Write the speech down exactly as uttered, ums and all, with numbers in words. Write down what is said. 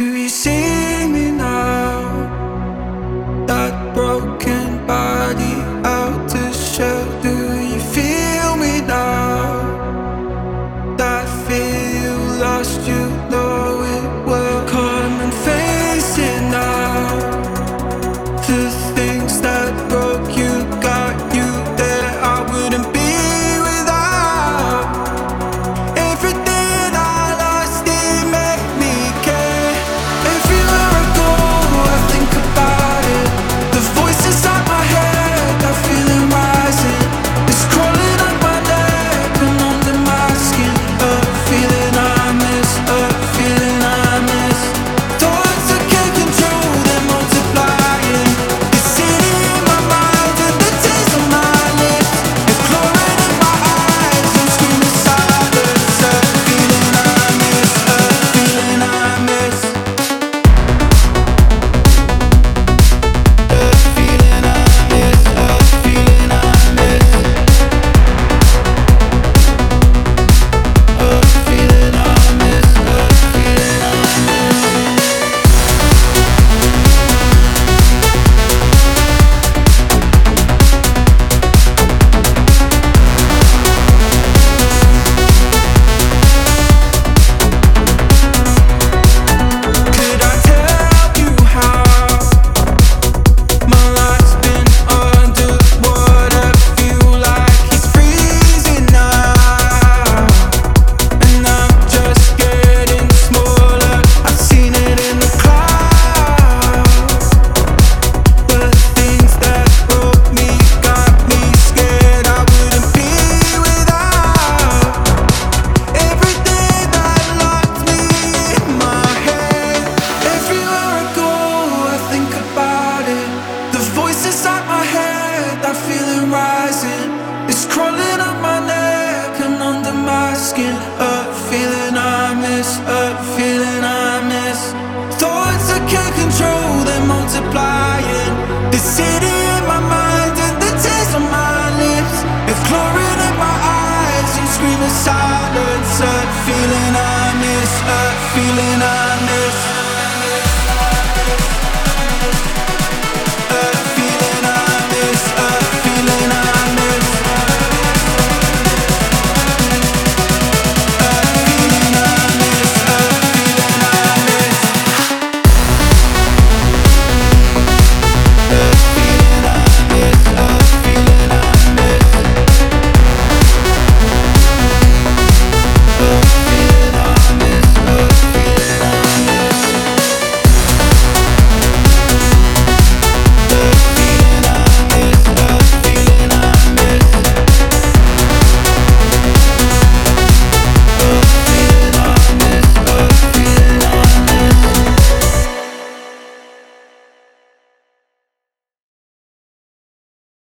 you see me now? That broken body out to show. Do you feel me now? That fear you lost, you know it will. Come and face it now. The things that broke you got you there. I wouldn't be without. Everything I lost, it made me care. Everywhere I go, I think about it. The voice inside my head, I feel it rising. It's crawling up my neck and under my skin. A feeling I miss, a feeling I miss. Thoughts I can't control, they're multiplying. It's sitting in my mind and the tears on my lips. It's clawing in my eyes and screaming silence. A feeling I miss, a feeling I miss. A feeling I miss, a feeling I miss. A feeling I miss, a feeling I miss. Could I tell you how my life's been underwater? Feel like it's freezing now, and I'm just getting smaller. I've seen it in the clouds. The things that broke me got me scared. I wouldn't be without. Everything that locked me in my head. Everywhere I go, I think about it. The voice inside my head, I feel it rising. It's crawling up my neck and under my skin. A feeling I miss, a feeling I miss. Thoughts I can't control, they're multiplying. It's sitting in my mind and the tears on my lips. It's clawing in my eyes and screaming silence. A feeling I miss, a feeling I